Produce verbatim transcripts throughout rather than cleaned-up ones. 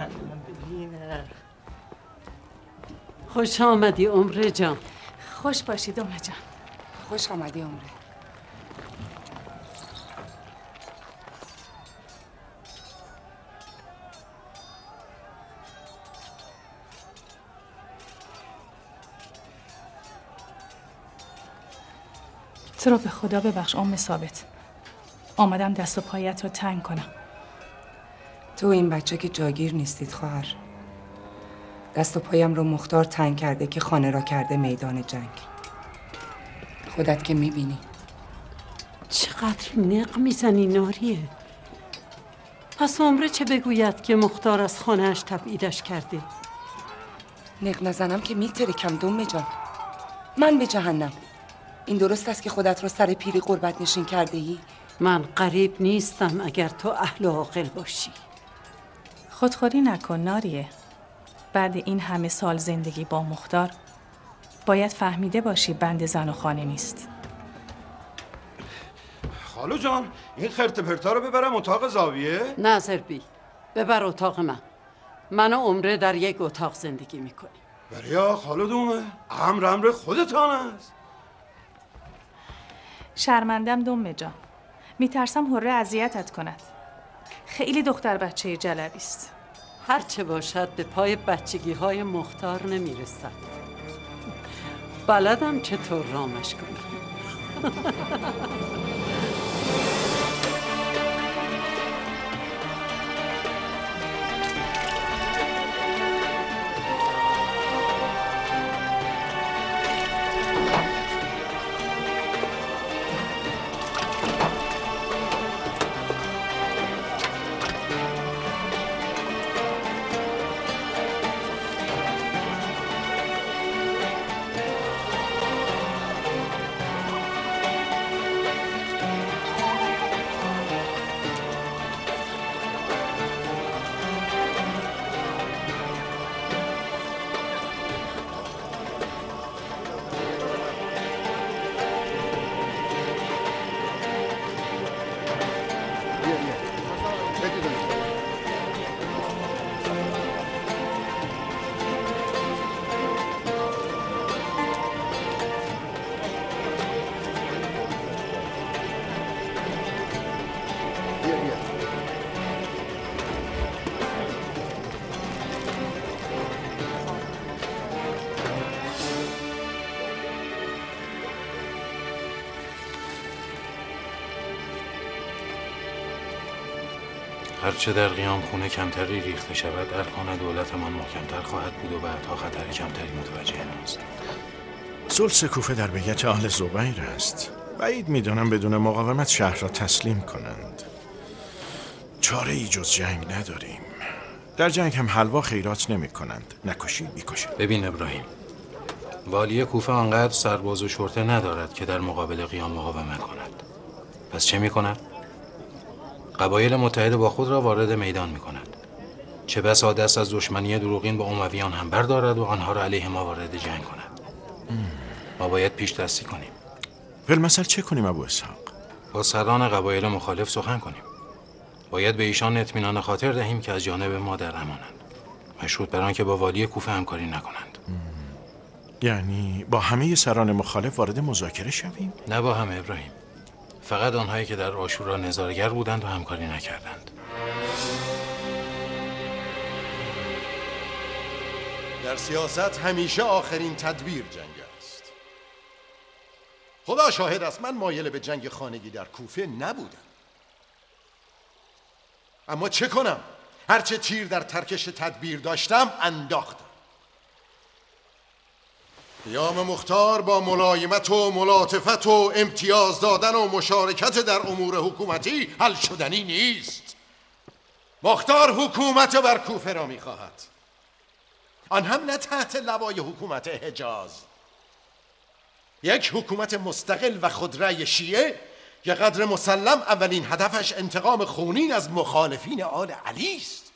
خوش آمدی عمره جان. خوش باشید عمره جان. خوش آمدی عمره. تو رو به خدا ببخش ام ثابت. آمدم دست و پایت رو تنگ کنم. تو این بچه که جاگیر نیستید خواهر. دست و پایم رو مختار تنگ کرده که خانه را کرده میدان جنگ. خودت که میبینی. چقدر نق میزنی ناریه. پس عمره چه بگوید که مختار از خانهش تبعیدش کرده؟ نق نزنم که میترکم دم جان. من به جهنم. این درست است که خودت رو سر پیری قربت نشین کرده ای؟ من غریب نیستم اگر تو اهل و عاقل باشی. خودخوری نکن ناریه. بعد این همه سال زندگی با مختار باید فهمیده باشی بند زن و خانه نیست. خالو جان این خرت پرتا رو ببرم اتاق زاویه؟ نه زربی، ببر اتاق من. من و عمره در یک اتاق زندگی میکنیم. بریا خالو دومه امر امر خودتان است. شرمندم دم جان. میترسم هره اذیتت کند. خیلی دختر بچه جلبی است. هر چه باشد به پای بچگی های مختار نمیرسد. بلدم چطور رامش کنم. هرچه در قیام خونه کمتری ریخته شود ارکان دولتمان محکمتر خواهد بود و بعدها خطر کمتری متوجه ماست. ثلث کوفه در بیت آل زبیر است. بعید میدانم بدون مقاومت شهر را تسلیم کنند. چاره ای جز جنگ نداریم. در جنگ هم حلوا خیرات نمی کنند. نکشی میکشند. ببین ابراهیم، والی کوفه آنقدر سرباز و شرطه ندارد که در مقابل قیام مقاومت کند. پس چه میکند؟ قبایل متحد با خود را وارد میدان می کند. چه بسا دست از دشمنی دروغین با امویان هم بردارد و آنها را علیه ما وارد جنگ کند. ما باید پیش دستی کنیم. فی‌المثل چه کنیم ابو اسحاق؟ با سران قبایل مخالف سخن کنیم. باید به ایشان اطمینان خاطر دهیم که از جانب ما در امانند. مشروط بر آنکه با والی کوفه همکاری نکنند. یعنی با همه سران مخالف وارد مذاکره شویم؟ نه با همه ابراهیم. فقط آنهایی که در عاشورا نظارگر بودند و همکاری نکردند. در سیاست همیشه آخرین تدبیر جنگ است. خدا شاهد است من مایل به جنگ خانگی در کوفه نبودم. اما چه کنم؟ هرچه تیر در ترکش تدبیر داشتم انداختم. قیام مختار با ملایمت و ملاطفت و امتیاز دادن و مشارکت در امور حکومتی حل شدنی نیست. مختار حکومت بر کوفه را می‌خواهد، آن هم نه تحت لوای حکومت حجاز. یک حکومت مستقل و خودرأی شیعه که قدر مسلم اولین هدفش انتقام خونین از مخالفین آل علی است.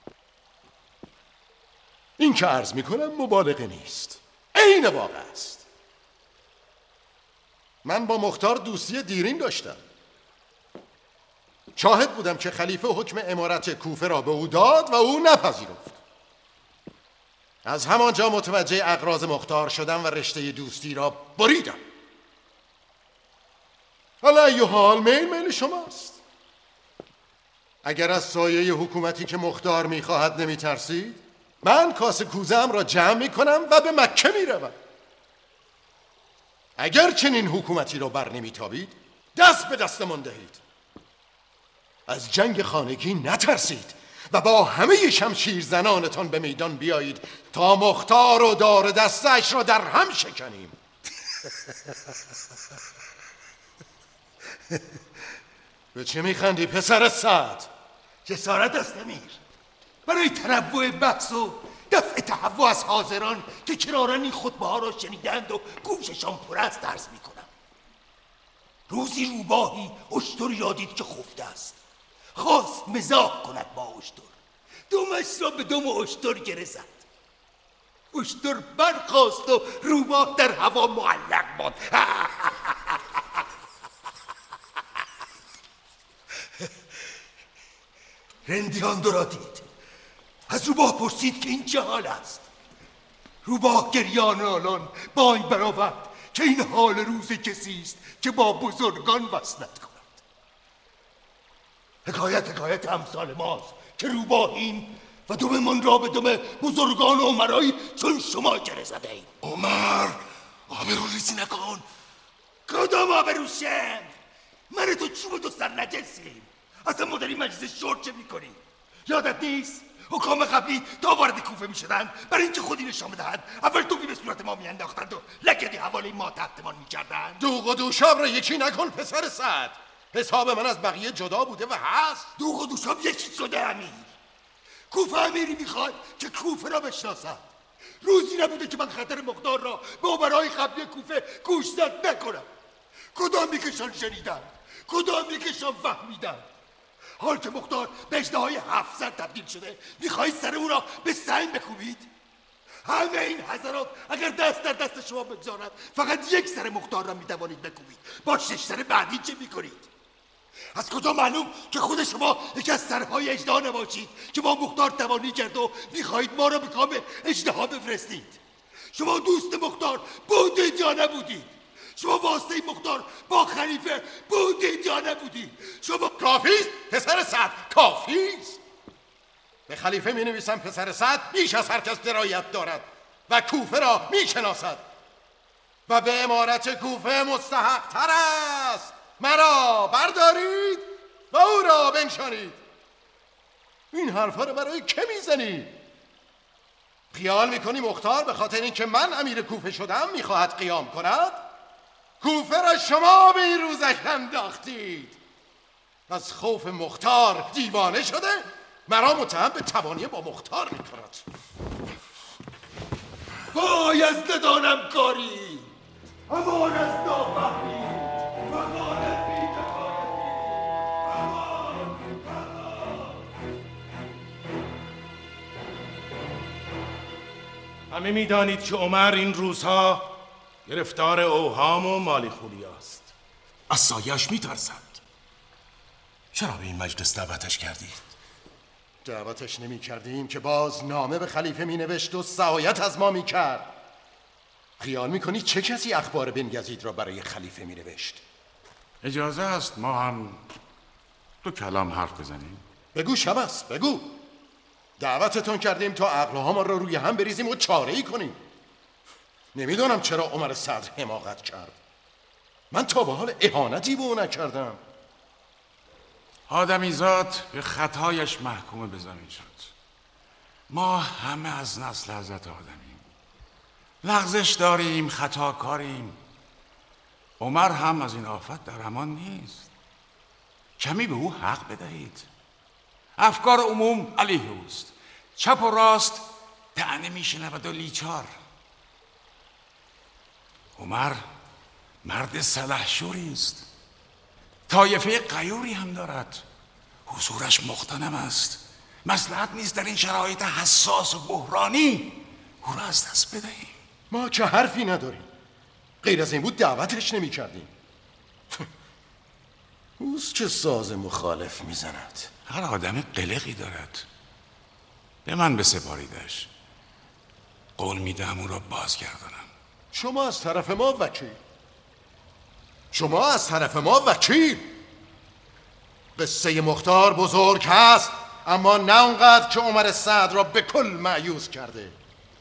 این که عرض می‌کنم مبالغه نیست، عین واقع است. من با مختار دوستی دیرین داشتم. شاهد بودم که خلیفه حکم امارت کوفه را به او داد و او نپذیرفت. از همانجا متوجه اغراض مختار شدم و رشته دوستی را بریدم. حالا ای حال میل میل شماست. اگر از سایه حکومتی که مختار میخواهد نمیترسید، من کاسه کوزه‌ام را جمع میکنم و به مکه میروم. اگر چنین حکومتی را بر نمیتابید، دست به دستمان دهید. از جنگ خانگی نترسید و با همه شمشیر زنانتان به میدان بیایید تا مختار و دار دستش را در هم شکنیم. به چه میخندی پسر سعد؟ جسارت است امیر. برای تنوع بحث و دفع تهوع از حاضران که کرارن این خطبه ها را شنیدند و گوششان پر است درس میکنم. روزی روباهی اشتری را دید که خفته است. خواست مزاح کند با اشتر، دمش را به دم اشتر گره زد. اشتر برخاست و روباه در هوا معلق ماند. رندیان را دید. از روباه پرسید که این چه حال است. روباه گریان آلان بانگ برآورد که این حال روز کسی است که با بزرگان وصلت کند. حکایت حکایت امثال ماست که روباهیم و دممان را به دم بزرگان و عمرایی چون شما گره زده ایم. عمر آبرو ریزی نکن. کدام آبروشم؟ من تو چوب تو سر نجسیم. اصلا ما در این مجلس شورت چه میکنیم؟ یادت نیست؟ حکام قبلی تا وارد کوفه میشدن برای اینکه خودی نشان بدهند اول توفی به صورت ما میانداختند و لگدی حواله ما تحتمان میکردند. دوغ و دوشاب را یکی نکن پسر سعد. حساب من از بقیه جدا بوده و هست. دوغ و دوشاب یکی شده امیر. کوفه امیری میخواد که کوفه را بشناسد. روزی نبوده که من خطر مقدار را به عمرای قبلی کوفه گوشزد نکنم. کدامی کشان شنیدند، کدامی کشان فهمیدند. حال که مختار به اژدهای هفتصد تبدیل شده میخواهید سر او را به سنگ بکوبید؟ همه این حضرات اگر دست در دست شما بگذارند فقط یک سر مختار را میتوانید بکوبید. با شش سر بعدی چه میکنید؟ از کجا معلوم که خود شما یکی از سرهای اژدها نباشید که با مختار توانی کرد و میخواهید ما را به کام اژدها بفرستید؟ شما دوست مختار بودید یا نبودید؟ شما واسطه مختار با خلیفه بودید یا نبودید؟ شما کافیست پسر سعد، کافیست. به خلیفه می نویسم پسر سعد بیش از هر کس درایت دارد و کوفه را می شناسد و به امارت کوفه مستحق تر است. مرا بردارید و او را بنشانید. این حرفا رو برای که میزنی؟ خیال میکنی مختار به خاطر اینکه من امیر کوفه شدم میخواهد قیام کند؟ کوفه را شما به این روزک انداختید. از خوف مختار دیوانه شده مرا متهم به تبانی با مختار میکند. وای از ندانم کاری، امان از نافهمی، فقانت بی تکانتی، امان امان. همه میدانید که عمر این روزها گرفتار اوهام و مالی خولی است. از سایه‌اش میترسند. چرا به این مجلس دعوتش کردید؟ دعوتش نمی کردیم که باز نامه به خلیفه می نوشت و سعایت از ما می کرد. خیال می کنی چه کسی اخبار بن یزید را برای خلیفه می نوشت؟ اجازه است ما هم دو کلام حرف بزنیم؟ بگو شمس بگو. دعوتتون کردیم تا عقلها ما را روی هم بریزیم و چاره ای کنیم. نمیدونم چرا عمر صدر حماقت کرد. من تا به حال اهانتی به او نکردم. آدمیزاد به خطایش محکوم به زمین شد. ما همه از نسل حضرت آدمیم. لغزش داریم، خطاکاریم. عمر هم از این آفت در امان نیست. کمی به او حق بدهید. افکار عموم علیه اوست. چپ و راست طعنه میشنود و لیچار. عمر مرد سلحشوری است. طایفه غیوری هم دارد. حضورش مغتنم است. مصلحت نیست در این شرایط حساس و بحرانی او را از دست بدهیم. ما که حرفی نداریم. غیر از این بود دعوتش نمی کردیم. اوست که ساز مخالف میزند. هر آدم قلقی دارد. به من بسپاریدش. قول میدم او را بازگردانم. شما از طرف ما وکیل شما از طرف ما وکیل قصه مختار بزرگ هست، اما نه اونقدر که عمر سعد را به کل مأیوس کرده.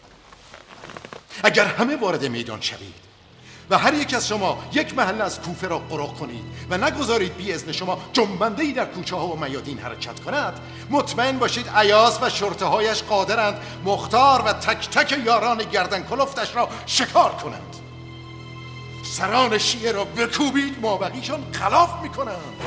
اگر همه وارد میدان شوید و هر یک از شما یک محل از کوفه را قرق کنید و نگذارید بی اذن شما جنبنده‌ای در کوچه ها و میادین حرکت کند، مطمئن باشید ایاز و شرطه هایش قادرند مختار و تک تک یاران گردن کلفتش را شکار کنند. سران شیعه را بکوبید، مابقیشان خلاف میکنند.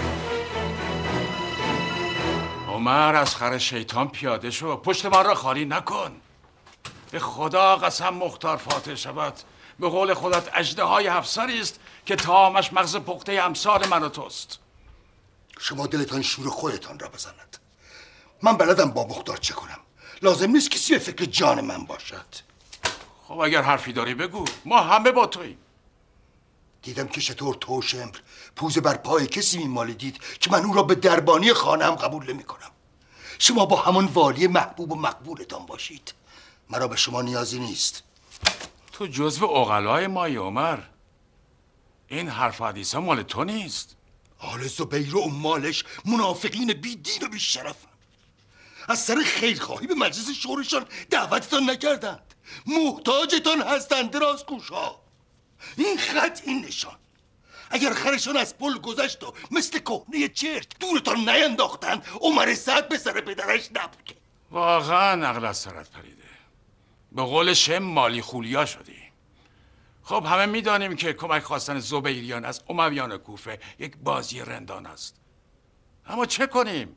عمر از خر شیطان پیاده شو، پشت من را خالی نکن. به خدا قسم مختار فاتح شود، به قول خودت اژدهای هفسری است که تامش مغز پخته امثال من و توست. شما دلتان شور خودتان را بزند. من بلدم با مختار چه کنم. لازم نیست کسی به فکر جان من باشد. خب اگر حرفی داری بگو، ما همه با توییم. دیدم که چطور تو شمر پوز بر پای کسی میمالیدید که من او را به دربانی خانه هم قبول نمی کنم. شما با همان والی محبوب و مقبولتان باشید. مرا به شما نیازی نیست. تو جزو عقلای مایی عمر. این حرف و حدیث ها مال تو نیست. آل زبیر و مالش منافقین بی دین و بی شرف. از سر خیرخواهی به مجلس شورشان دعوتتان نکردند. محتاجتان هستند درازگوشها. این خط، این نشان. اگر خرشان از پل گذشت و مثل کهنه چرک دورتان نینداختند، عمر سعد به سر پدرش نبوده. واقعا عقل از سرت پریده. به قول شم مالی خولیا شدی. خب همه میدانیم که کمک خواستن زبیریان از امویان کوفه یک بازی رندان است. اما چه کنیم؟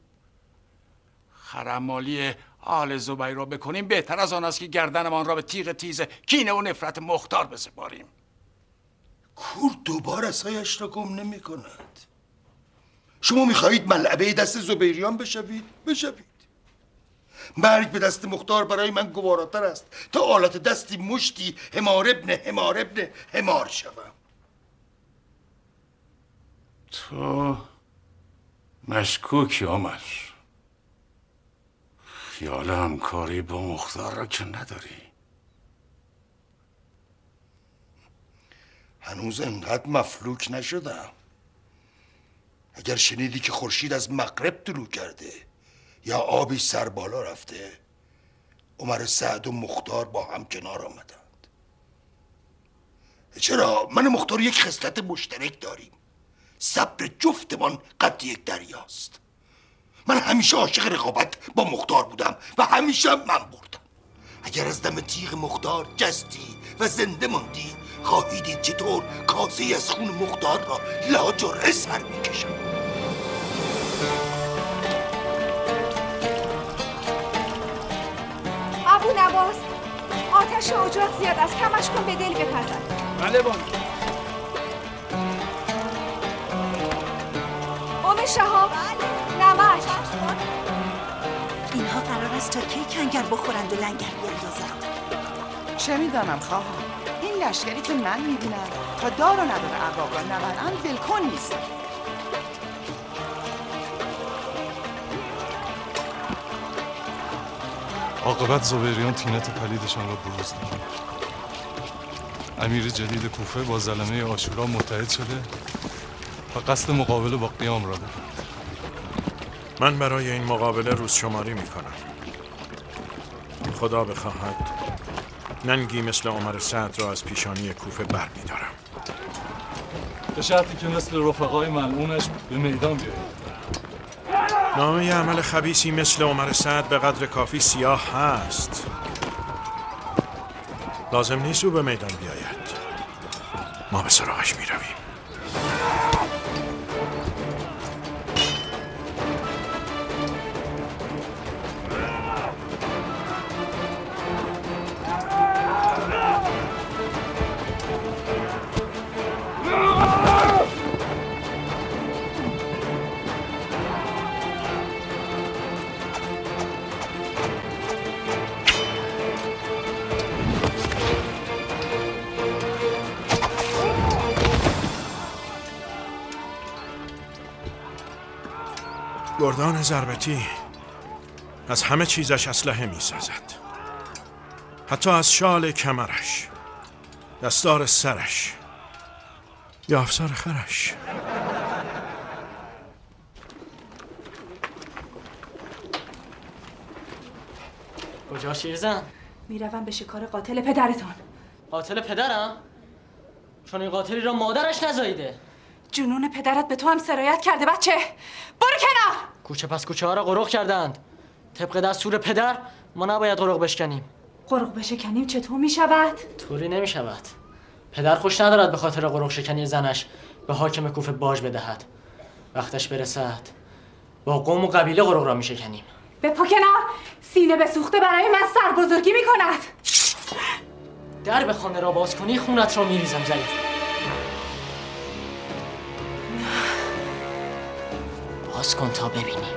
خرمالی آل زبیر را بکنیم بهتر از آن است که گردنمان را به تیغ تیز کینه و نفرت مختار بسپاریم. کور دوباره سایش را گم نمی کند. شما میخواهید ملعبه دست زبیریان بشوید؟ بشوید. مرگ به دست مختار برای من گواراتر است تا آلت دستی مشتی حمار ابن حمار ابن حمار شوم. تو مشکوکی عمر. خیال همکاری با مختار را که نداری. هنوز انقدر مفلوک نشدم. اگر شنیدی که خورشید از مغرب طلوع کرده یا آبی سر بالا رفته، عمر سعد و مختار با هم کنار آمدند. چرا؟ من و مختار یک خصلت مشترک داریم. صبر جفتمان قد یک دریاست. من همیشه عاشق رقابت با مختار بودم و همیشه من بردم. اگر از دم تیغ مختار جستی و زنده ماندی، خواهی دید چطور کاسه از خون مختار را لاجرعه سر میکشم. ابو نواز، آتش اجاق زیاد است، کمش کن به دل بپزد. بله بان. ام شهاب، نمک. اینها قرار است تا کی کنگر بخورند و لنگر بیندازند؟ چه میدانم خواهم. این لشکری که من میبینم تا دار و ندار ارباب را نبرند ولکن نیست. عاقبت زبیریان تینت پلیدشان را بروز داد. امیر جدید کوفه با زلمه عاشورا متحد شده و قصد مقابله با قیام را دارد. من برای این مقابله روز شماری میکنم. خدا بخواهد ننگی مثل عمر سعد را از پیشانی کوفه بر میدارم. به شرطی که مثل رفقای ملعونش به میدان بیایید. نامه عمل خبیثی مثل عمر سعد به قدر کافی سیاه هست. لازم نیست او به میدان بیاید. ما به سراغش میرویم. گردان ضربتی از همه چیزش اسلحه می سازد، حتی از شال کمرش، دستار سرش یا افسار خرش. کجا شیرزن؟ میروم به شکار قاتل پدرتان. قاتل پدرم؟ چون این قاتلی را مادرش نزاییده. جنون پدرت به تو هم سرایت کرده بچه. برو کنار. کوچه پس کوچه ها را قرق کردند. طبق دستور پدر ما نباید قرق بشکنیم. قرق بشکنیم چطور می شود؟ طوری نمی شود. پدر خوش ندارد به خاطر قرق شکنی زنش به حاکم کوفه باج بدهد. وقتش برسد با قوم و قبیله قرق را می شکنیم. به پا کنار. سینه به سوخته برای من سربزرگی می کند. در به خانه را باز کنی خونت را می ریزم ضعیف. باز کن تا ببینی.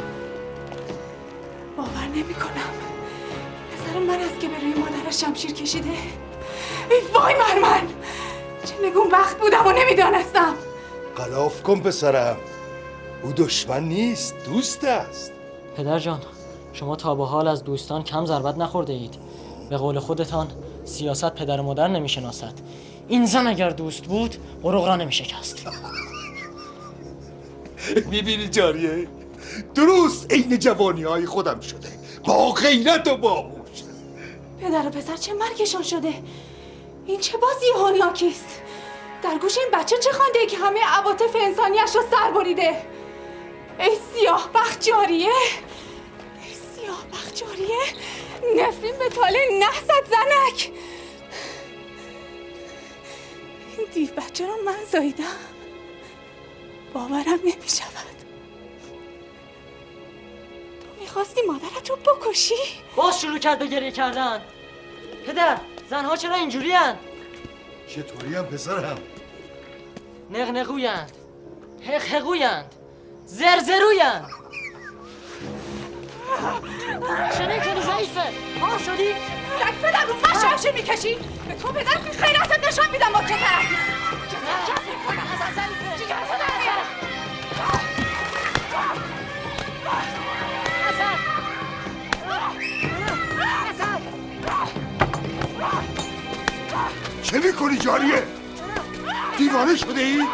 باور نمی کنم پسر من است که به روی مادرش شمشیر کشیده. ای وای بر من، چه نگون وقت بودم و نمیدانستم. غلاف کن پسرم، او دشمن نیست، دوست است. پدر جان، شما تا به حال از دوستان کم ضربت نخورده اید. به قول خودتان سیاست پدر و مادر نمیشناسد. این زن اگر دوست بود قرق را نمیشکست. میبینی جاریه؟ درست عین جوانی های خودم شده، با غیرت و باهوش. پدر و پسر چه مرگشان شده؟ این چه بازی هولناکیست؟ در گوش این بچه چه خوانده که همه عواطف انسانیش رو سر بریده؟ ای سیاه بخت جاریه، ای سیاه بخت جاریه، نفرین به تاله نحست زنک. این دیو بچه رو من زاییدم، باورم نمی شود. تو میخواستی مادرت رو بکشی؟ باز شروع کرد به گریه کردن. پدر، زنها چرا اینجوری هن؟ چطوری هم پسرم؟ نغنغویند، حقحقویند، زرزرویند. شنه کنی ضعیفه، آه شدی؟ سگ پدر رو من شمشیر میکشی؟ به تو پدر بی خیراتت نشان میدم با چه طرف. چه میکنی جاریه؟ دیوانه شده ای؟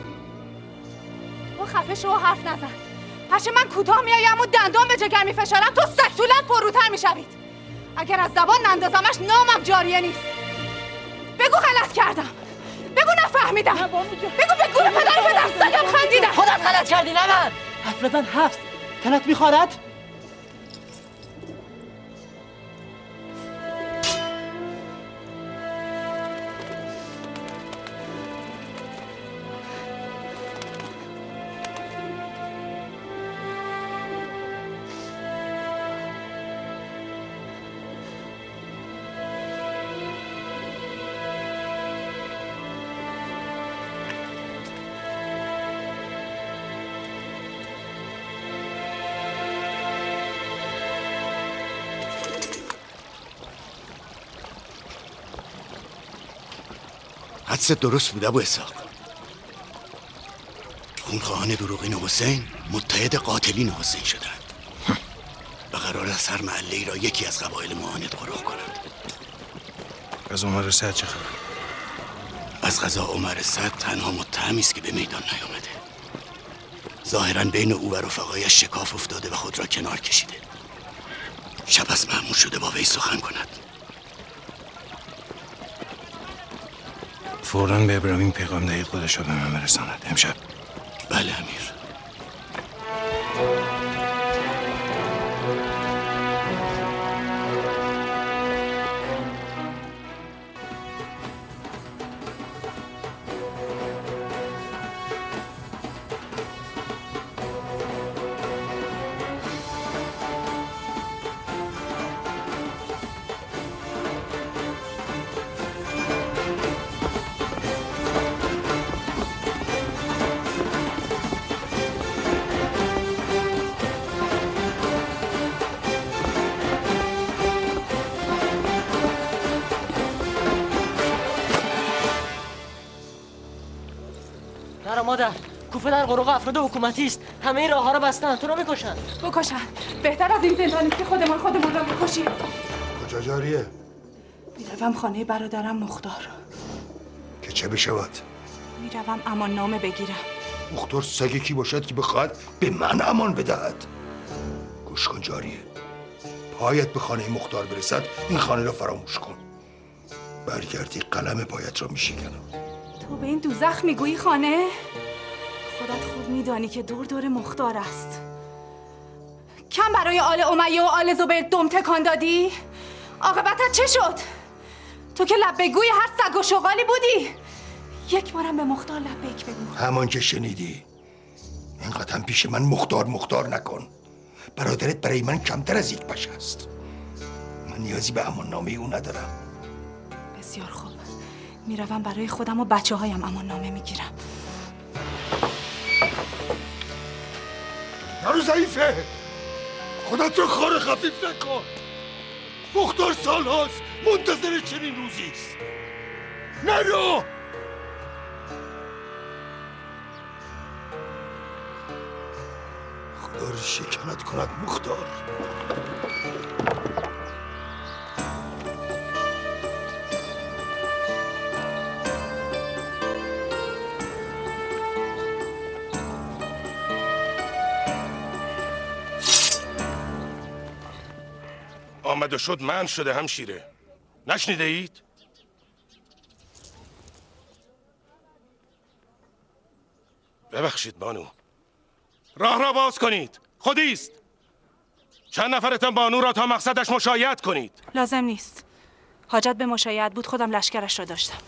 تو خفه شو و حرف نزن. هرچه من کوتاه میایم و دندان به جگر میفشارم تو سکسولت پروتر میشوید. اگر از زبان نندازمش نامم جاریه نیست. بگو غلط کردم، بگو نفهمیدم، بگو به گور پدر پدر سگم خندیدم. خودت غلط کردی نه من. حرف بزن حفظ، تنت میخوارد؟ حدست درست بود ابو اسحاق. خونخواهان دروغین حسین متحد قاتلین حسین شدند و قرار است هر محله ای را یکی از قبایل معاند قرق کنند. از عمر سعد چه خبر؟ از قضا عمر سعد تنها متهمی است که به میدان نیامده. ظاهراً بین او و رفقایش شکاف افتاده و خود را کنار کشیده. شب از مأمور شده با وی سخن کند. فوراً به ابراهیم پیغام دهی خودش را به من برساند. امشب. بله امیر. کوفه در قروق افراد حکومتی است. همه راه ها رو بستن. تو رو میکشن. بکشن. بهتر از این زندانی که خودمان خودمون رو میکشیم. کجا جاریه؟ میروم خانه برادرم مختار. که چه بشود؟ میروم امان نامه بگیرم. مختار سگ کی باشد که بخواد به من امان بدهد؟ گوش کن جاریه، پایت به خانه مختار برسد این خانه را فراموش کن. برگردی قلم پایت را میشکنم. تو به این دوزخ میگویی خانه؟ خودت خوب میدانی که دور دور مختار است. کم برای آل امیه و آل زبیر دم تکان دادی؟ عاقبتت چه شد؟ تو که لبگوی هر سگ و شغالی بودی. یک بارم به مختار لبیک بگو. همان که شنیدی. اینقدر پیش من مختار مختار نکن. برادرت برای من کمتر از یک پشه است. من نیازی به امان نامه او ندارم. بسیار خوب. میروم برای خودم و بچه هایم امان نامه میگیرم. نرو ضعیفه، خودت رو خار خفیف نکن. مختار سال هاست منتظر چنین روزی است. نرو. خدا رو شکنت کند مختار. آمد و شد من شده همشیره. نشنیده اید؟ ببخشید بانو، راه را باز کنید. خودیست. چند نفرتان بانو را تا مقصدش مشایعت کنید. لازم نیست. حاجت به مشایعت بود خودم لشکرش را داشتم.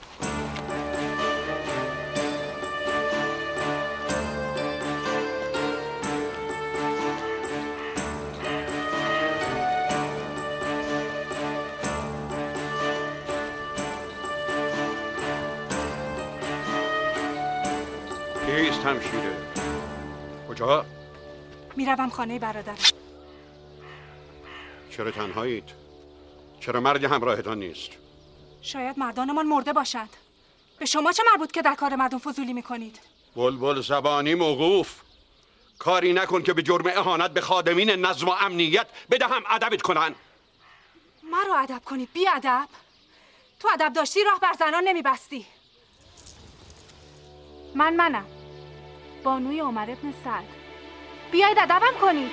کیست همشیره؟ کجا؟ میروم خانه برادرم. چرا تنهایید؟ چرا مردی همراهتان نیست؟ شاید مردانمان مرده باشند. به شما چه مربوط که در کار مردم فضولی میکنید؟ بلبل زبانی موقوف. کاری نکن که به جرم اهانت به خادمین نظم و امنیت بدهم ادبت کنن. مرا ادب کنید بی ادب؟ تو ادب داشتی راه بر زنان نمیبستی. من منم بانوی عمر ابن سعد. بیاید ادبم کنید.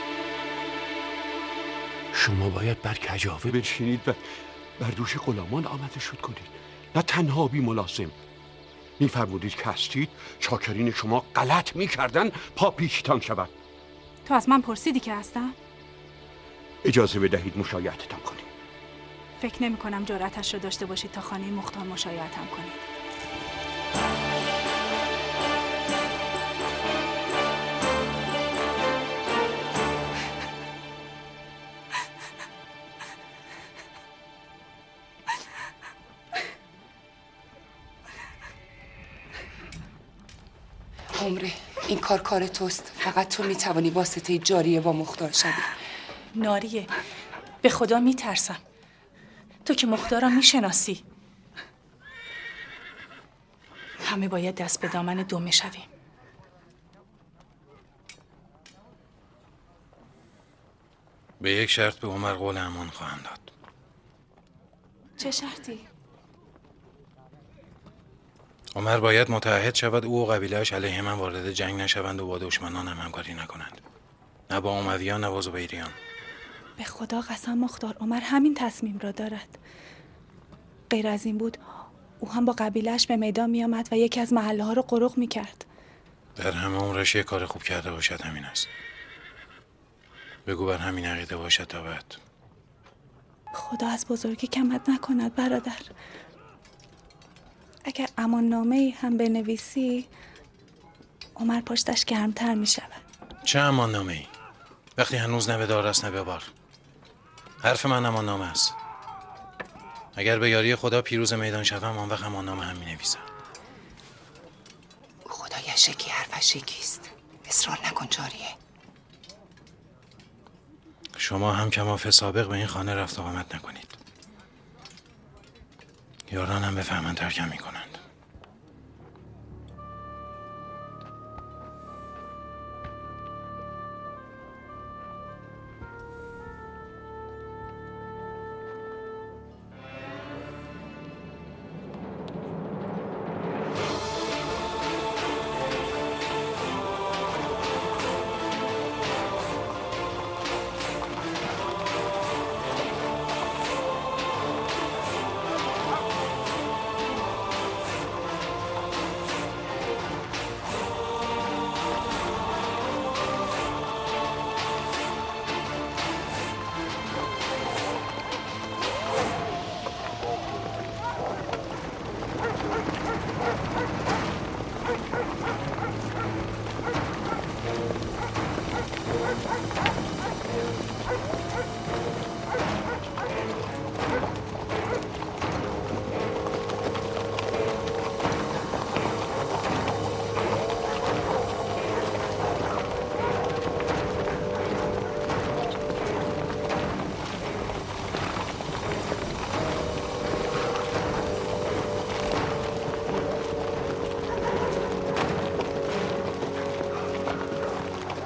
شما باید بر کجاوه بنشینید و بر دوش غلامان آمده شد کنید، نه تنها بی ملازم. میفرمودید که هستید چاکرین شما غلط میکردن پا پیشتان شود. تو از من پرسیدی که هستم؟ اجازه بدهید مشایعتتان کنید. فکر نمی کنم جرأتش رو داشته باشید تا خانه مختار مشایعتم کنید. عمره این کار کار توست. فقط تو میتوانی واسطه جاریه با مختار شوی. ناریه، به خدا میترسم. تو که مختارم میشناسی. همه باید دست به دامن دومه شویم. به یک شرط به عمر قول امان خواهم داد. چه شرطی؟ عمر باید متعهد شود او و قبیله‌اش علیه من وارد جنگ نشوند و با دشمنانم همکاری نکنند. نه با امویان نه با زبیریان. به خدا قسم مختار، عمر همین تصمیم را دارد. غیر از این بود او هم با قبیله‌اش به میدان می آمد و یکی از محله ها رو قروق می کرد. در همه عمرش یک کار خوب کرده باشد همین است. بگو بر همین عقیده باشد تا بعد. خدا از بزرگی کمت نکند برادر. اگر امان نامه هم بنویسی عمر پشتش گرمتر می شود. چه امان نامه ای؟ وقتی هنوز نه به دار است نه به بار. حرف من امان نامه است. اگر به یاری خدا پیروز میدان شوم آن وقت امان نامه هم می نویسم. خدایش یکی حرفش یکیست. اصرار نکن جاریه. شما هم کماف سابق به این خانه رفت و آمد نکنید. یاران هم بفهمن ترکم می کنند.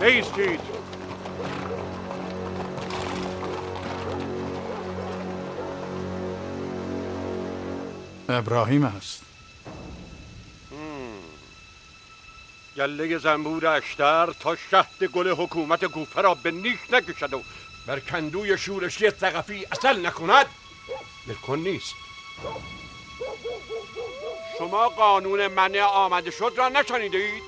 بایستید. ابراهیم است. گله زنبور اشتر تا شهد گل حکومت کوفه را به نیش نکشد و بر کندوی شورشی ثقفی اصل نکند بالکل نیست. شما قانون منع آمده شد را نشنیدید؟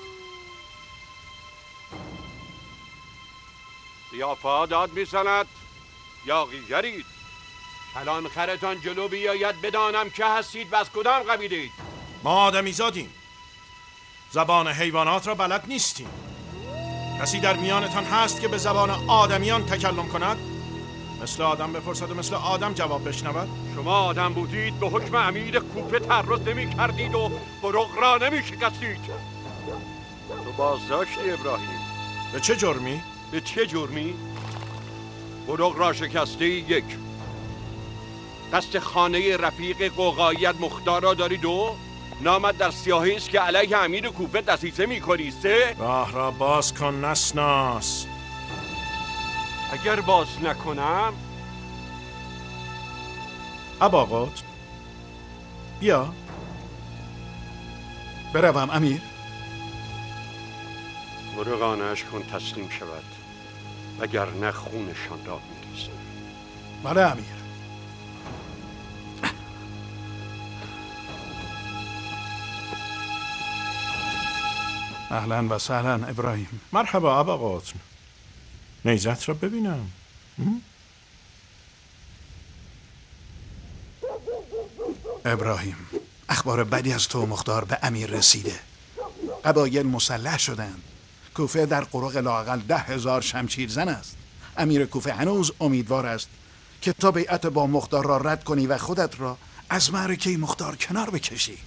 قیافه داد میزند یا غیگرید؟ کلان خرتان جلو بیاید بدانم که هستید و از کدام قبیلید. ما آدمی زادیم، زبان حیوانات را بلد نیستیم. کسی در میانتان هست که به زبان آدمیان تکلم کند؟ مثل آدم بپرسد و مثل آدم جواب بشنود؟ شما آدم بودید به حکم امیر کوفه تعرض نمی کردید و قرق را نمی شکستید. تو بازداشتی ابراهیم. به چه جرمی؟ به چه جرمی؟ قرق را شکسته یک. قصد خانه رفیق قوقاییت مختار را داری دو. نامت در سیاهی است که علیه امیر کوفه دسیسه می‌کنی سه. راه را باز کن نسناس. اگر باز نکنم اباقات بیا بروم امیر. برو قانعش کن تسلیم شود وگرنه خونشان را می‌ریزم. بله امیر. اهلا و سهلا ابراهیم. مرحبا اباقات. نیزت را ببینم. ابراهیم، اخبار بدی از تو مختار به امیر رسیده. قبایل مسلح شدند. کوفه در قرق لااقل ده هزار شمشیر زن است. امیر کوفه هنوز امیدوار است که تا بیعت با مختار را رد کنی و خودت را از معرکه مختار کنار بکشی.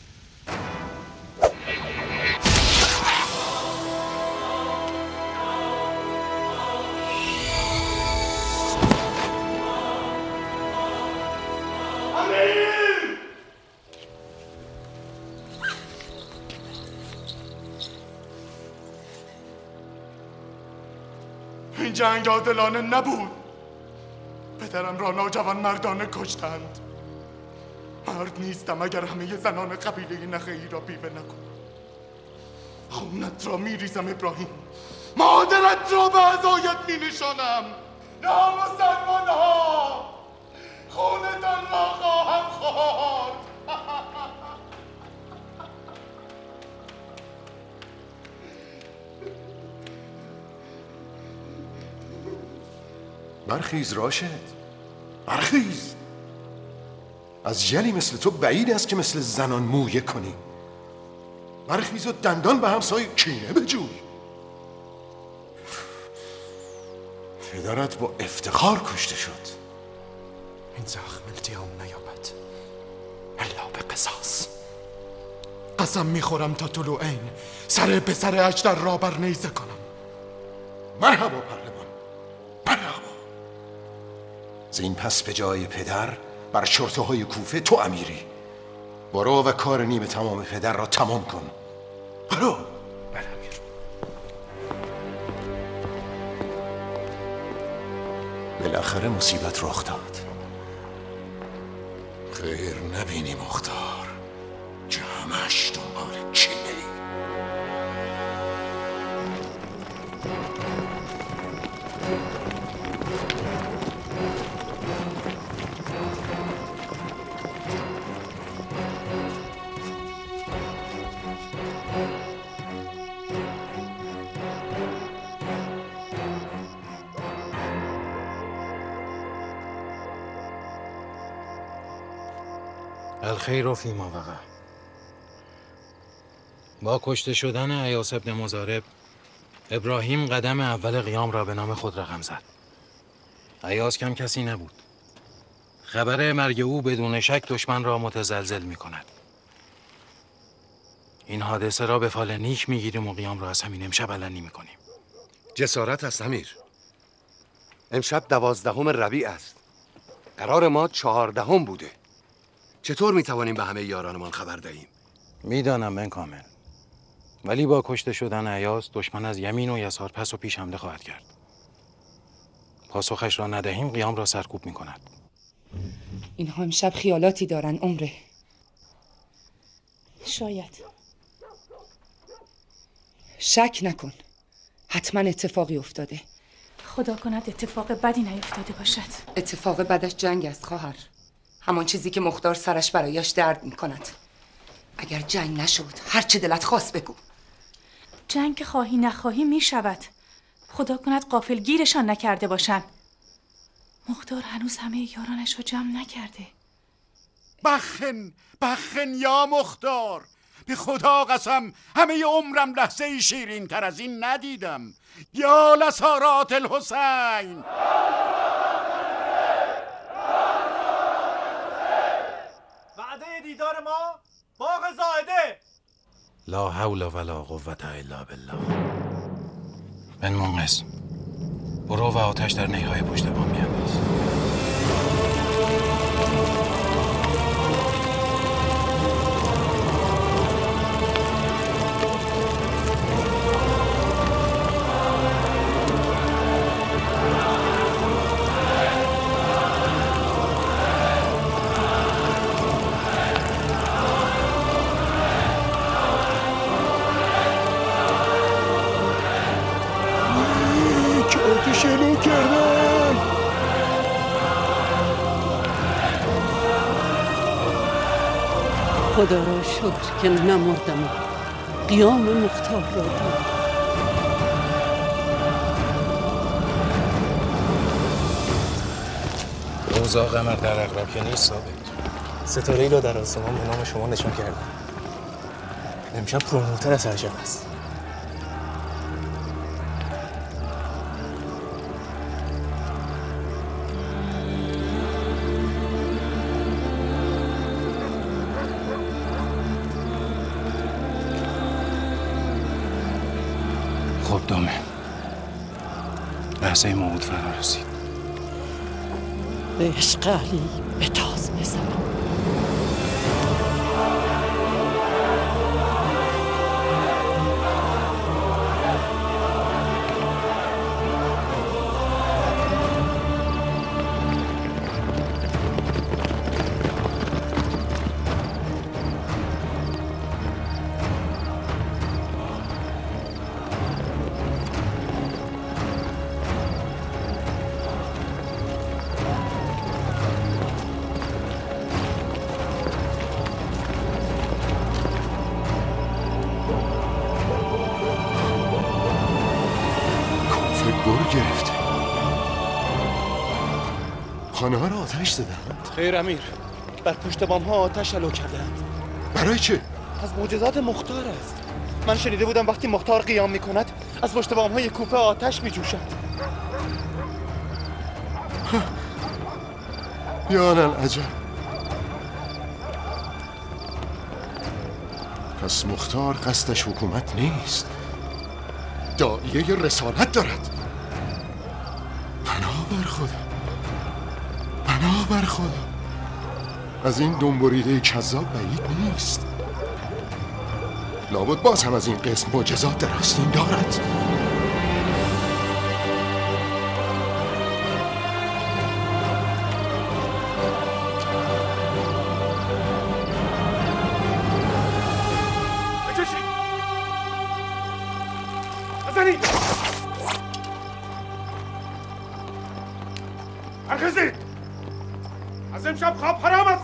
این جنگ عادلانه نبود. پدرم را ناجوان مردانه کشتند. مرد نیستم اگر همه زنان قبیله نخعی را بیوه نکنم. خونت را میریزم ابراهیم. مادرت را به عزایت می نشانم. نه مسلمان ها، خونتان را خواهم خورد. برخیز راشد، برخیز. از جلی مثل تو بعید است که مثل زنان مویه کنی. برخیز و دندان به همسای کینه بجوی. پدرت با افتخار کشته شد. این زخم التیام نیابد الا به قصاص. قسم میخورم تا طلوع عین سر به سر اجدر را بر نیزه کنم. مرحبا پهلوان، مرحبا. زین پس به جای پدر بر شرطه های کوفه تو امیری. برو و کار نیمه تمام پدر را تمام کن. برو. بله امیر. بالاخره مصیبت رخ داد. خیر نبینی مختار، جمعش دنبال چی میری؟ الخیر فیما وقع. با کشته شدن ایاس ابن مضارب، ابراهیم قدم اول قیام را به نام خود رقم زد. ایاس کم کسی نبود. خبر مرگ او بدون شک دشمن را متزلزل می کند. این حادثه را به فال نیک می گیریم و قیام را از همین امشب علنی می کنیم. جسارت است امیر. امشب دوازدهم ربیع است. قرار ما چهاردهم بوده. چطور می توانیم به همه یارانمان خبر دهیم؟ میدانم من کامل. ولی با کشته شدن ایاز دشمن از یمین و یسار پس و پیش حمله خواهد کرد. پاسخش را ندهیم قیام را سرکوب می کند. اینها امشب خیالاتی دارن عمره. شاید. شک نکن، حتما اتفاقی افتاده. خدا کند اتفاق بدی نیفتاده باشد. اتفاق بدش جنگ است خواهر، همان چیزی که مختار سرش برایش درد می کند. اگر جنگ نشد هر چه دلت خواست بگو. جنگ که خواهی نخواهی می شود. خدا کند غافلگیرشان نکرده باشند. مختار هنوز همه یارانش رو جمع نکرده. بخن بخن یا مختار، به خدا قسم همه عمرم لحظه ای شیرین تر از این ندیدم. یا لسارات الحسین. وعده دیدار ما باغ زاهده. لا حول ولا قوة الا بالله. بن منقذ، برو و آتش در نیهای پشت بام بیانداز. شلو کردن. خدا را شکر که نمردم، قیام مختار را دید. روزا قمر در اغرب که نیست ثابت. ستاره ای را در آسمان به نام شما نشان کردم. امشب پرنورتر از هر شب است. خب دامه، لحظه موعود فرا رسید. به عشق علی به تاز بزنم. گرفته. خانه ها را آتش زدند؟ خیر امیر، بر پشت بام ها آتش علو کردند. برای چه؟ از معجزات مختار است. من شنیده بودم وقتی مختار قیام می کند از پشت بام های کوفه آتش می جوشد. یا للعجب. پس مختار قصدش حکومت نیست، داعیه رسالت دارد. پناه بر خدا، پناه بر خدا. از این دنبریده کذاب بعید نیست. لابد باز هم از این قسم معجزات در آستین دارد. برخیزید! از امشب خواب حرام است!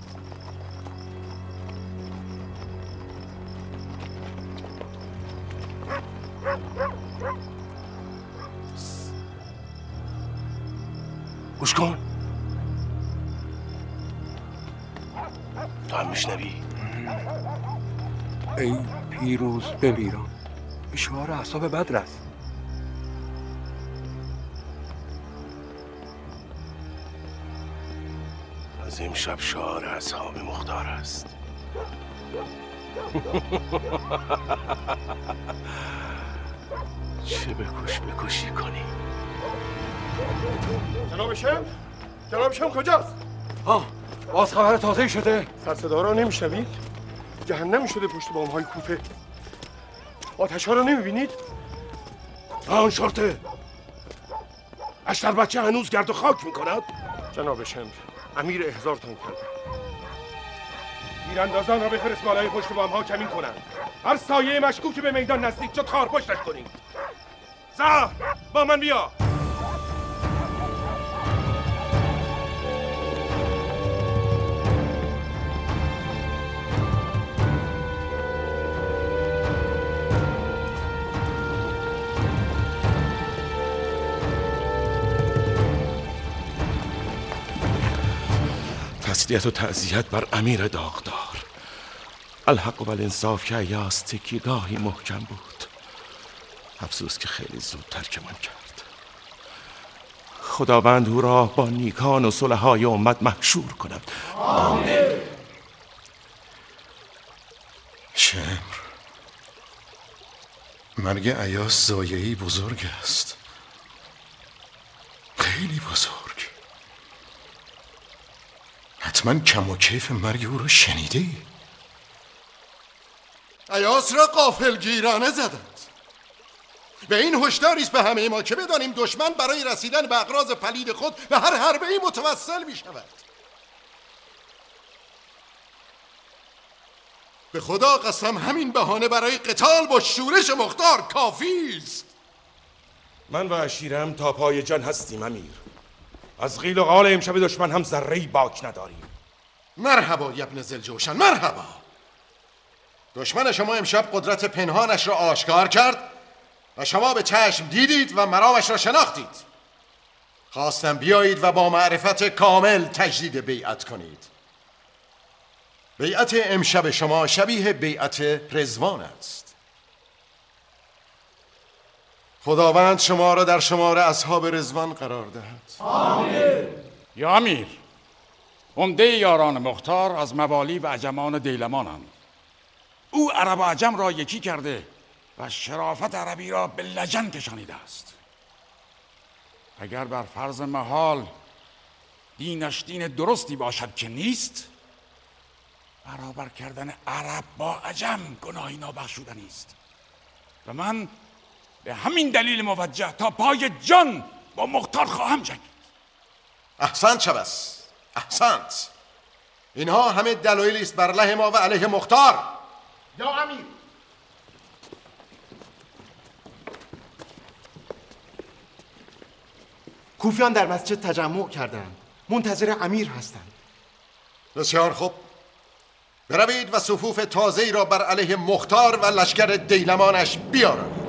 گوش کن. تو هم میشنوی؟ ای پیروز بمیران، شعار اعصاب بدر است. از امشب شعار اصحاب مختار است. چه بکش بکشی کنی؟ جناب شم؟ جناب شم کجاست؟ آه، باز خبر تازه شده؟ سر صدا را نمیشنوید؟ جهنمی شده پشت بام های کوفه. آتش ها رو نمیبینید؟ آن شرطه اشتر بچه هنوز گرد و خاک میکند؟ جناب شمر، امیر احضارتان کرده. تیراندازان را بفرست بالای پشت بام ها کمین کنند. هر سایه مشکوک به میدان نزدیک شد خار پشتش کنید. زهر با من بیا. تسلیت و تعزیت بر امیر داغدار. الحق و الانصاف که ایاز تکیگاهی محکم بود. افسوس که خیلی زود ترکمان کرد. خداوند او را با نیکان و صلحای امت محشور کند. آمین. شمر، مرگ ایاز زایعی بزرگ است، خیلی بزرگ. حتما کم و کیف مرگ او را شنیده ای؟ ایاز را غافلگیرانه زدند. به این هشداری است به همه ما که بدانیم دشمن برای رسیدن به اغراض پلید خود به هر حربه‌ای متوسل می شود. به خدا قسم همین بهانه برای قتال با شورش مختار کافی است. من و عشیرم تا پای جان هستیم امیر. از قیل و قال امشب دشمن هم ذره‌ای باک نداریم. مرحبا ابن ذوالجوشن، مرحبا. دشمن شما امشب قدرت پنهانش را آشکار کرد و شما به چشم دیدید و مرامش را شناختید. خواستم بیایید و با معرفت کامل تجدید بیعت کنید. بیعت امشب شما شبیه بیعت رضوان است. خداوند شما را در شمار اصحاب رضوان قرار دهد. آمین. یا امیر، عمده یاران مختار از موالی و عجمان دیلمانند. او عرب و عجم را یکی کرده و شرافت عربی را به لجن کشانیده است. اگر بر فرض محال دینش دین درستی باشد که نیست، برابر کردن عرب با عجم گناهی نابخشودنی است و من به همین دلیل موجه تا پای جان با مختار خواهم جنگید. احسنت شبس، احسنت. اینها همه دلایلی است بر علیه ما و علیه مختار. یا امیر، کوفیان در مسجد تجمع کردند، منتظر امیر هستند. بسیار خوب، بروید و صفوف تازه‌ای را بر علیه مختار و لشکر دیلمانش بیارید.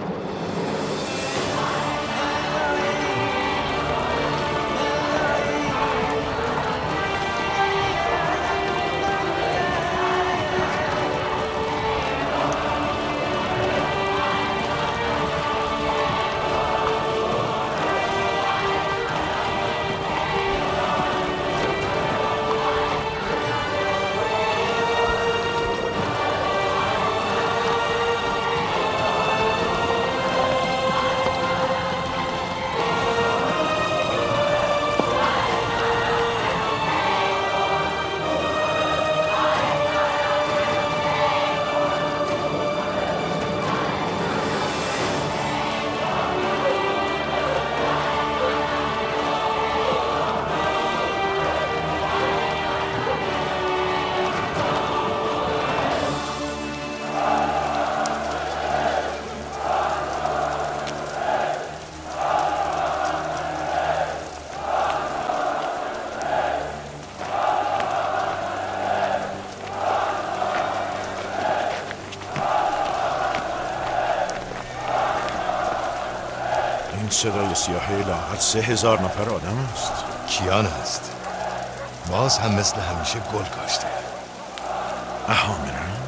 صدای سیاهی لاغت سه هزار نفر آدم است. کیان است؟ باز هم مثل همیشه گل کاشته. احامرند؟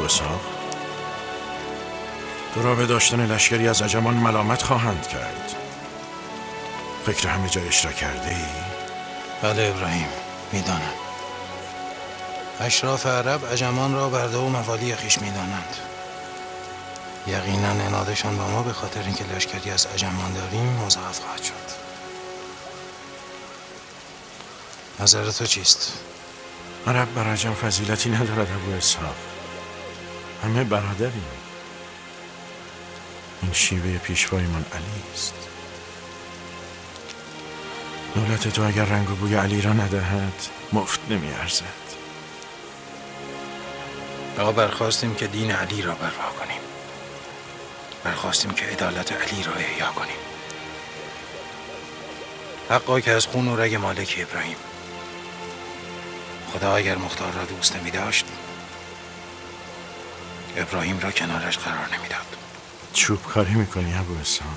اسحاق؟ تو را به داشتن لشکری از عجمان ملامت خواهند کرد. فکر همه جایش را کرده ای؟ بله ابراهیم، میدانم. اشراف عرب عجمان را برده و موالی خیش میدانند. یقینا انادشان با ما به خاطر اینکه لشکری از عجمان داریم مضاعف خواهد شد. نظر تو چیست؟ عرب بر عجم فضیلتی ندارد ابو اسحاق. همه برادریم. این شیوه پیشوایمان علی است. دولت تو اگر رنگ و بوی علی را ندهد مفت نمی ارزد. ما برخواستیم که دین علی را برپا کنیم. برخواستیم که عدالت علی را احیا کنیم. حقا که از خون و رگ مالک ابراهیم. خدا اگر مختار را دوست نمی داشت ابراهیم را کنارش قرار نمی داد. چوب کاری میکنی ابو اسحاق.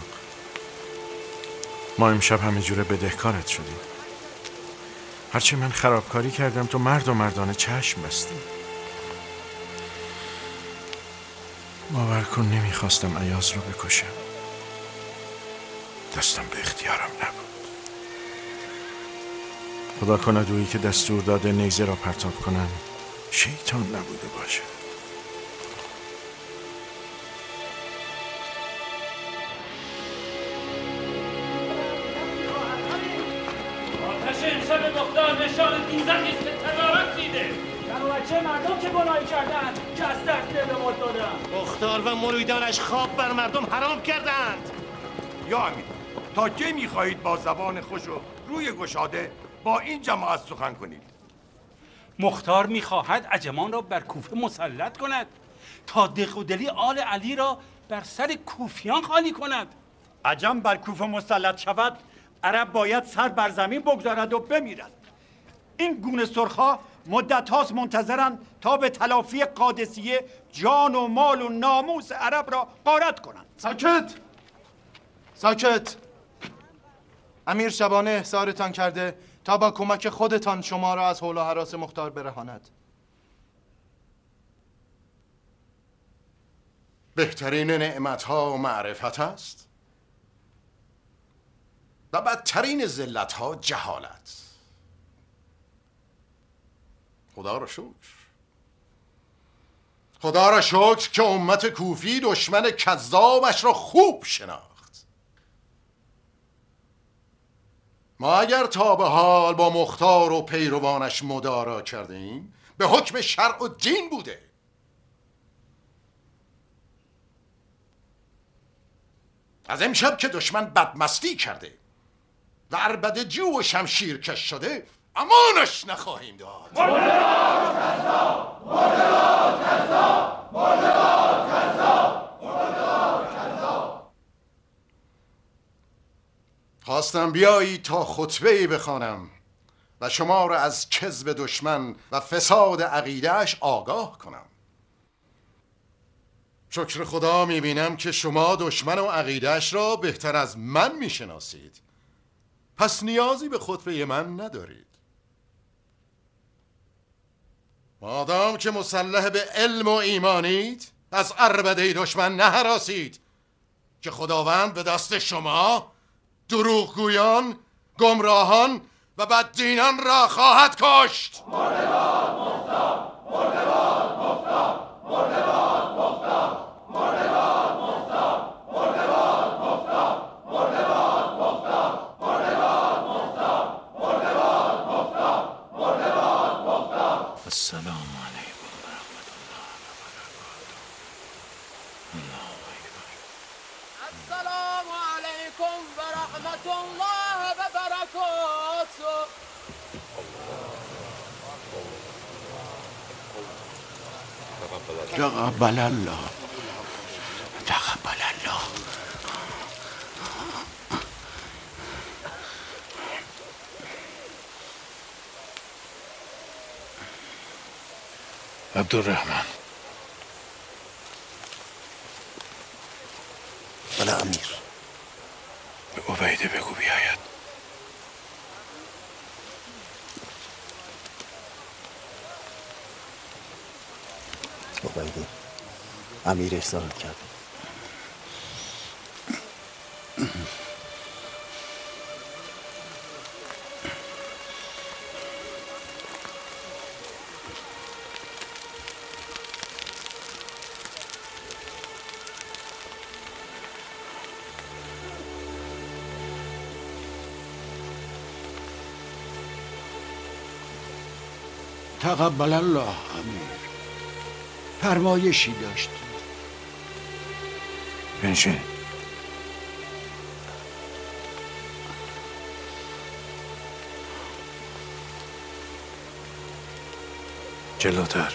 ما امشب همه جوره بدهکارت شدیم. هرچه من خرابکاری کردم تو مرد و مردانه چشم بستی. باور کن نمیخواستم ایاز رو بکشم. دستم به اختیارم نبود. خدا کند اویی که دستور داده نیزه را پرتاب کنم شیطان نبوده باشه. آتش امشب مختار نشان دوزخی است که تبارک دیده. زن و بچه مردم که گناهی کردن که از دست دل به مد دادن. مختار و مریدانش خواب بر مردم حرام کردند. یا امیر، تا کی میخواهید با زبان خوش و روی گشاده با این جماعت سخن کنید؟ مختار میخواهد عجمان را بر کوفه مسلط کند تا دق و دلی آل علی را بر سر کوفیان خالی کند. عجم بر کوفه مسلط شود عرب باید سر بر زمین بگذارد و بمیرد. این گونه سرخا مدت هاست منتظرند تا به تلافی قادسیه جان و مال و ناموس عرب را غارت کنند. ساکت ساکت. امیر شبانه احضارتان کرده تا با کمک خودتان شما را از حول و هراس مختار برهاند. بهترین نعمتها معرفت است و بدترین ذلتها جهالت. خدا را شکر خدا را شکر که امت کوفی دشمن کذابش را خوب شناخت. ما اگر تا به حال با مختار و پیروانش مدارا کرده ایم به حکم شرع و دین بوده. از امشب که دشمن بدمستی کرده و عربده جو و شمشیر کش شده امانش نخواهیم داد. مردگار کذاب مردگار کذاب مردگار کذاب مردگار کذاب. خواستم بیایی تا خطبه‌ای بخوانم و شما را از کذب دشمن و فساد عقیده‌اش آگاه کنم. شکر خدا میبینم که شما دشمن و عقیده‌اش را بهتر از من میشناسید، پس نیازی به خطبه من ندارید. مادام که مسلح به علم و ایمانید از عربده دشمن نهراسید که خداوند به دست شما دروغگویان، گمراهان و بددینان را خواهد کشت. مردگار مختار مردگار مختار مردگار مختار مردگار مختار مردگار مختار مردگار مختار مردگار مختار مردگار مختار مردگار مختار. السلام علیکم و رحمت الله و برکاته. السلام علیکم و رحمت الله و برکاته. تقبل الله تقبل الله. عبدالرحمن. بله امیر. به عبیده بگو بیاید. عبیده امیر احضارت کرد. تقبل الله امیر. فرمایشی داشتی؟ بنشین. جلوتر.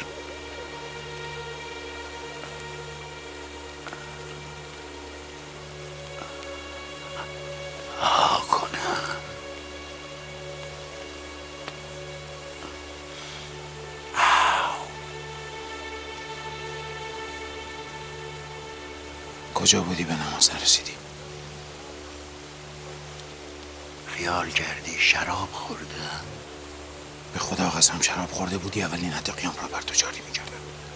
کجا بودی به نماز نرسیدی؟ خیال کردی شراب خورده؟ به خدا قسم شراب خورده بودی اولین حد قیام را بر تو جاری میکردم.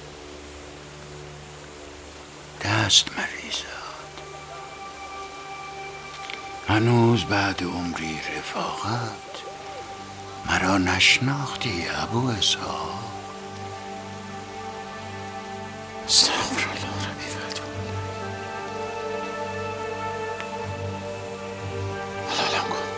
دست مریزاد. هنوز بعد عمری رفاقت مرا نشناختی ابو اسحاق؟ استغفر الله ربی و اتوب حلالم کن.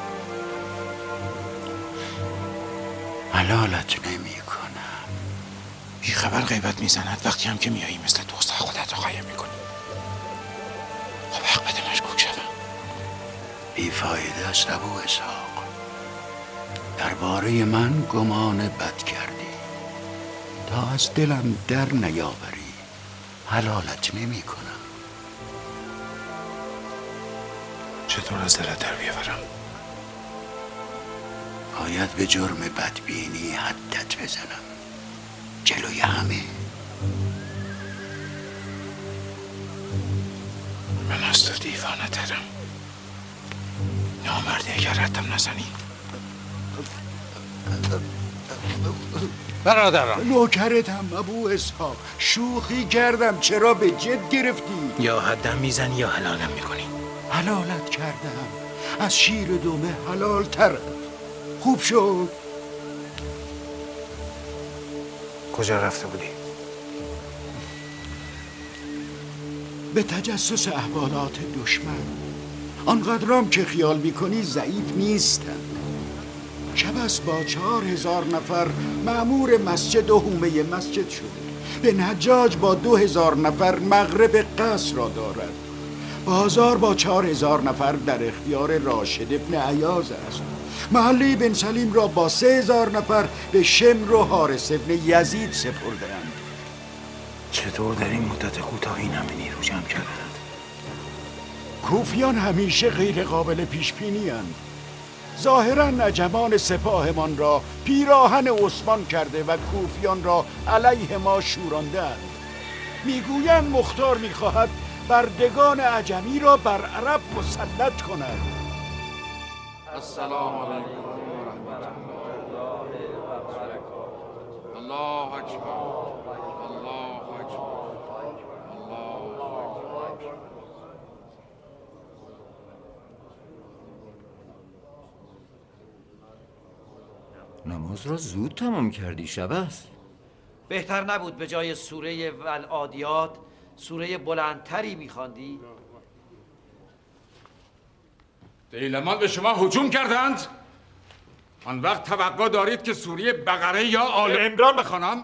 حلالت نمی کنم. بی خبر غیبت میزند. وقتی هم که میایی مثل دوست خودت رو قایم میکنی. خب حق بده مشکوک شدم. بی فایده است ابو اسحاق. درباره من گمان بد کردی. تا از دلم در نیاوری حلالت نمی کنم. چطور از دلت در بیاورم؟ باید به جرم بدبینی حدت بزنم جلوی همه. من از تو دیوانه ترم. نامردی اگر ردم نزنی. برادران، نوکرتم ابو اسحاق. شوخی کردم، چرا به جد گرفتی؟ یا حدم میزنی یا حلالم میکنی. حلالت کردم. از شیر دومه حلال تر. خوب شد. کجا رفته بودی؟ به تجسس احوالات دشمن. آنقدرام که خیال میکنی ضعیف نیستم. شب است با چهار هزار نفر مأمور مسجد و حومه مسجد شده. به نجاج با دو هزار نفر مغرب قصر را دارد. بازار با چهار هزار نفر در اختیار راشد ابن عیاض است. محله بن سلیم را با سه هزار نفر به شمر و حارس ابن یزید سپردند. چطور در این مدت کوتاه این همه نیرو جمع کردند؟ کوفیان همیشه غیر قابل پیش بینی اند. ظاهرا نجمان سپاهمان را پیراهن عثمان کرده و کوفیان را علیه ما شوراندند. میگویند مختار میخواهد بردگان عجمی را بر عرب مسلط کند. السلام علیکم و رحمت الله و برکاته. الله اکبر. الله اکبر. الله اکبر. نماز را زود تمام کردی شبس. بهتر نبود به جای سوره والعادیات سوره بلندتری میخواندی؟ دیلمان به شما هجوم کردند؟ آن وقت توقع دارید که سوره بقره یا آل عمران بخوانم؟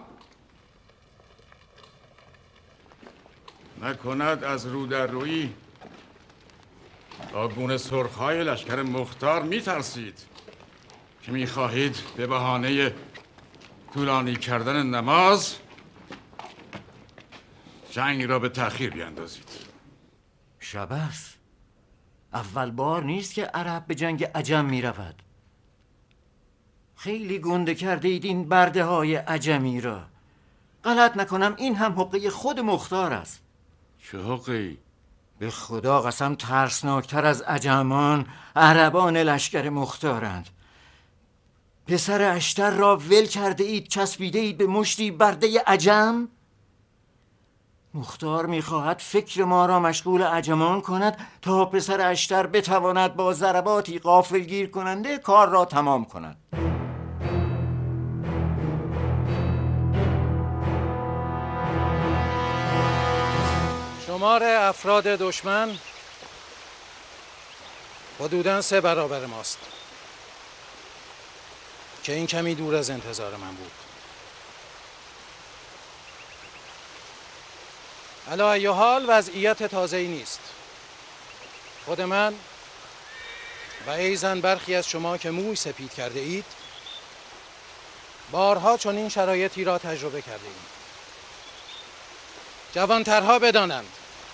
نکند از رو در رویی با گونه سرخهای لشکر مختار میترسید که میخواهید به بهانه طولانی کردن نماز جنگ را به تأخیر بیندازید. شبس اول بار نیست که عرب به جنگ عجم می رود. خیلی گنده کرده اید این برده های عجمی را. غلط نکنم این هم حقه خود مختار است. چه حقه‌ای؟ به خدا قسم ترسناکتر از عجمان عربان لشکر مختارند. پسر اشتر را ول کرده اید چسبیده اید به مشتی برده عجم. مختار میخواهد فکر ما را مشغول عجمان کند تا پسر اشتر بتواند با ضرباتی غافلگیر کننده کار را تمام کند. شمار افراد دشمن حدوداً سه برابر ماست که این کمی دور از انتظار من بود. علی ای حال وضعیت تازه‌ای نیست. خود من و ایزن برخی از شما که موی سپید کرده اید بارها چنین شرایطی را تجربه کرده اید. جوانترها بدانند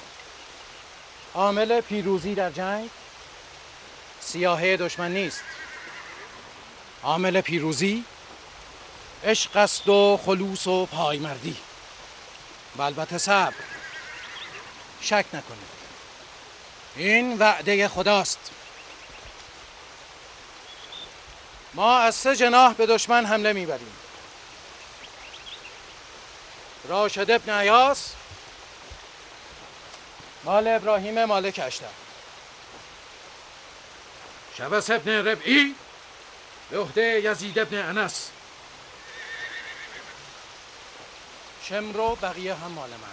عامل پیروزی در جنگ سیاهه دشمن نیست. عامل پیروزی عشق است و خلوص و پایمردی و البته صبر. شک نکنید این وعده خداست. ما از سه جناح به دشمن حمله میبریم. راشد ابن ایاس مال ابراهیم مالک اشتر، شبس ابن ربعی به عهده یزید ابن انس، شمر و بقیه هم مال من.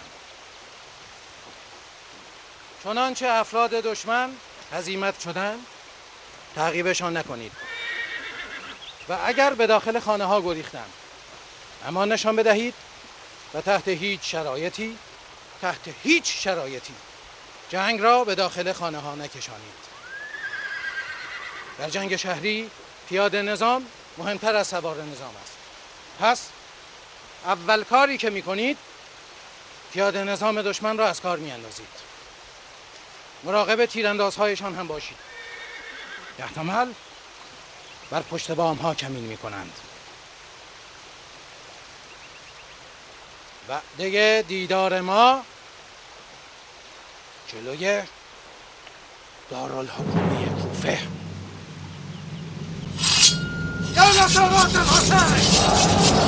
چنانچه افراد دشمن هزیمت شدن تعقیبشان نکنید و اگر به داخل خانه ها گریختند امانشان بدهید و تحت هیچ شرایطی تحت هیچ شرایطی جنگ را به داخل خانه ها نکشانید. در جنگ شهری پیاده نظام مهمتر از سوار نظام است. پس اول کاری که می کنید پیاده نظام دشمن را از کار می اندازید. مراقب تیراندازهایشان هم باشید. احتمال بر پشت بام ها کمین می کنند. وعده دیدار ما جلوی دارالحکومه کوفه. یا نصرات الحسین!